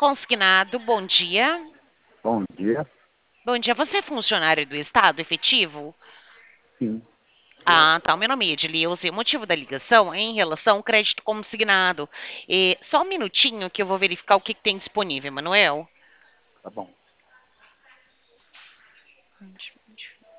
Consignado, bom dia. Bom dia. Bom dia, você é funcionário do Estado efetivo? Sim, Ah, tá. O meu nome é Edileuza e o motivo da ligação é em relação ao crédito consignado. Só um minutinho que eu vou verificar o que tem disponível, Manuel. tá bom.